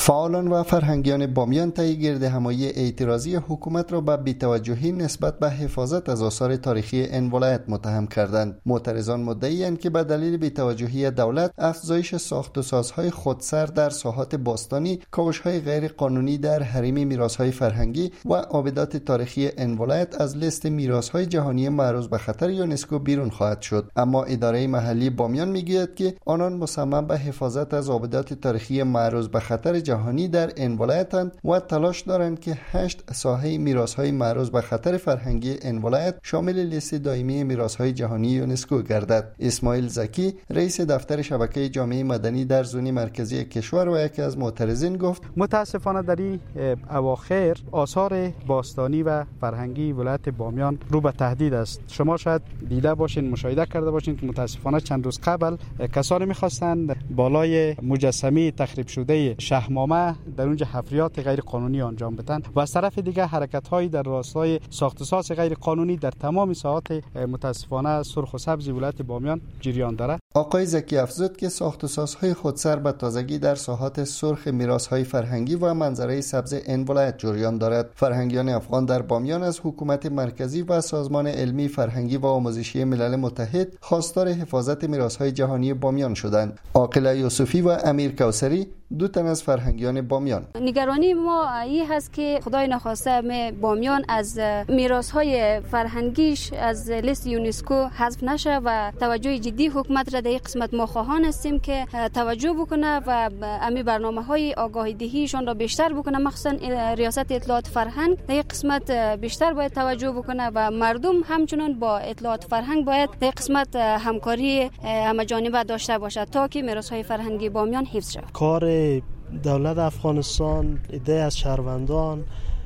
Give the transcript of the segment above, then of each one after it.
فعالان و فرهنگیان بامیان طی گردهمایی اعتراضی حکومت را به بی‌توجهی نسبت به حفاظت از آثار تاریخی این ولایت متهم کردند. معترضان مدعی‌اند که به دلیل بی‌توجهی دولت، افزایش ساخت و سازهای خودسر در ساحات باستانی، کاوش‌های غیر قانونی در حریم میراث‌های فرهنگی و آبدات تاریخی این ولایت از لیست میراث‌های جهانی معرض به خطر یونسکو بیرون خواهد شد. اما اداره محلی بامیان میگوید که آنان مصمم به حفاظت از آبدات تاریخی معرض به خطر جهانی در این ولایتند و تلاش دارند که 8 ساحه میراث‌های معرض به خطر فرهنگی این ولایت شامل لیست دائمی میراث‌های جهانی یونسکو گردد. اسماعیل زکی، رئیس دفتر شبکه جامعه مدنی در زون مرکزی کشور و یکی از معترضین گفت: متاسفانه در این اواخر آثار باستانی و فرهنگی ولایت بامیان رو به تهدید است. شما شاید دیده باشین، مشاهده کرده باشین که متاسفانه چند روز قبل کسانی می‌خواستند بالای مجسمه تخریب شده شهمامه در اونجا حفریات غیر قانونی انجام بدن و از طرف دیگه حرکت‌های در راستای ساخت و ساز غیر قانونی در تمام ساحات متاسفانه سرخ و سبز ولایت بامیان جریان داره. آقای زکی افزود که ساخت و سازهای خودسر به تازگی در ساحات سرخ میراث‌های فرهنگی و منظره سبز این ولایت جریان دارد. فرهنگیان افغان در بامیان از حکومت مرکزی و سازمان علمی فرهنگی و آموزشی ملل متحد خواستار حفاظت میراث‌های جهانی بامیان شدند. عاقله یوسفی و امیر کوثری، دو تن از فرهنگیان بامیان: نگرانی ما این هست که خدای نخواسته بامیان از میراث‌های فرهنگیش از لیست یونسکو حذف نشه و توجه جدی حکومت را در این قسمت ما خواهان هستیم که توجه بکنه و امی برنامه‌های آگاهی دهیشان را بیشتر بکنه. مخصوصا ریاست اطلاعات فرهنگ در این قسمت بیشتر باید توجه بکنه و مردم همچنان با اطلاعات فرهنگ باید در این قسمت همکاری همه جانبه داشته باشه تا که میراث‌های فرهنگی بامیان حفظ شود. کار دولت افغانستان، ایده از شهروندان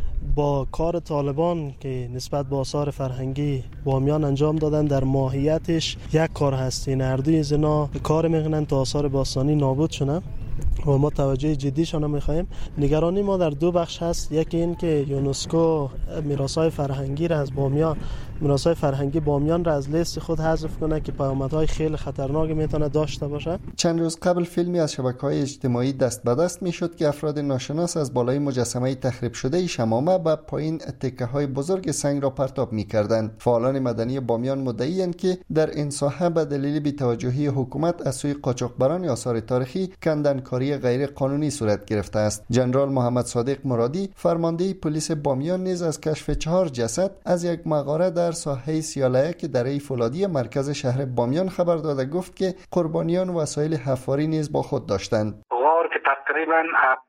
با کار طالبان که نسبت به آثار فرهنگی بامیان انجام دادن در ماهیتش یک کار هست. این هر دوی زنا کار میکنن تا آثار باستانی نابود شونه و ما توجه جدیشان رو میخوایم. نگرانی ما در دو بخش هست. یکی این که یونسکو میراث‌های فرهنگی را از بامیان، میراث‌های فرهنگی بامیان را از لیست خود حذف کنه که پیامدهای خیلی خطرناک میتونه داشته باشه. چند روز قبل فیلمی از شبکه‌های اجتماعی دست به دست میشد که افراد ناشناس از بالای مجسمه تخریب شده شمامه به پایین تکه‌های بزرگ سنگ را پرتاب می‌کردند. فعالان مدنی بامیان مدعی‌اند که در این ساحه به دلیل بی‌توجهی حکومت از سوی قاچاقبران آثار تاریخی کندنکاری غیر قانونی صورت گرفته است. جنرال محمد صادق مرادی، فرمانده پلیس بامیان، نیز از کشف 4 جسد از یک مغاره در ساحه سیالایک دره فولادی مرکز شهر بامیان خبر داده گفت که قربانیان وسایل حفاری نیز با خود داشتند. غار که تقریبا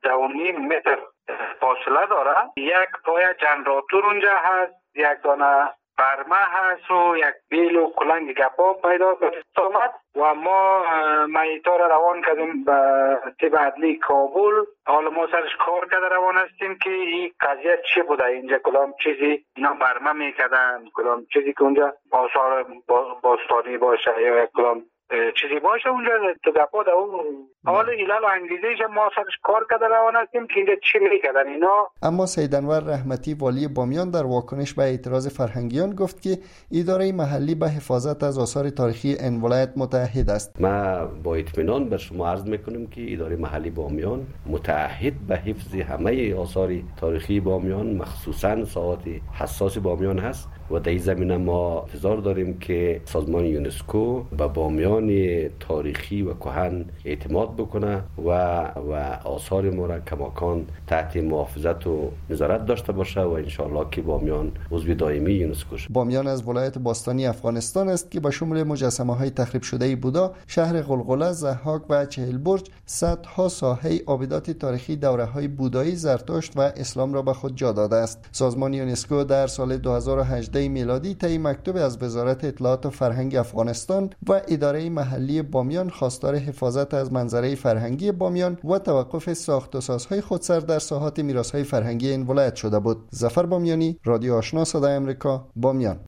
7.5 متر فاصله داره، یک پای جنراتور اونجا هست، یک دانه برمه هست و یک بیل و کلنگ گپا پیدا آمد و ما میتا را روان کردیم به تیب عدلی کابل. حالا ما سرش کار کرده روان هستیم که این قضیه چی بوده، اینجا کدام چیزی اینا برمه میکردن، کدام چیزی که اونجا آثار باستانی باشه یا کدام چیزی باشه اونجا تو گپا ده اون. حالا ایلال و انگیزیش ما سرش کار کرده روان هستیم که اینجا چی میکردن اینا. اما سید انور رحمتی، والی بامیان، در واکنش به اعتراض فرهنگیان گفت که اداره محلی به حفاظت از آثار تاریخی این ولایت متعهد است. ما با اطمینان بر شما عرض میکنیم که اداره محلی بامیان متعهد به حفظ همه آثار تاریخی بامیان، مخصوصا ساحات حساس بامیان هست و در این زمینه ما انتظار داریم که سازمان یونسکو به بامیان تاریخی و کهن اعتماد بکنه و آثار ما را کماکان تحت محافظت و نظارت داشته باشه و انشالله که بامیان عضو دائمی یونسکو شد. بامیان از ولایت باستانی افغانستان است که به شمول مجسمه‌های تخریب شده بودا، شهر غلغله، ضحاک و چهلبرج صدها ساحه آبدات تاریخی دوره‌های بودایی، زرتشت و اسلام را به خود جا داده است. سازمان یونسکو در سال 2018 میلادی طی مکتوب از وزارت اطلاعات و فرهنگ افغانستان و اداره محلی بامیان خواستار حفاظت از منظره فرهنگی بامیان و توقف ساخت و سازهای خودسر در ساحات میراث‌های فرهنگی این ولایت شده بود. ظفر بامیانی، رادیو آشنا صدای آمریکا، بامیان.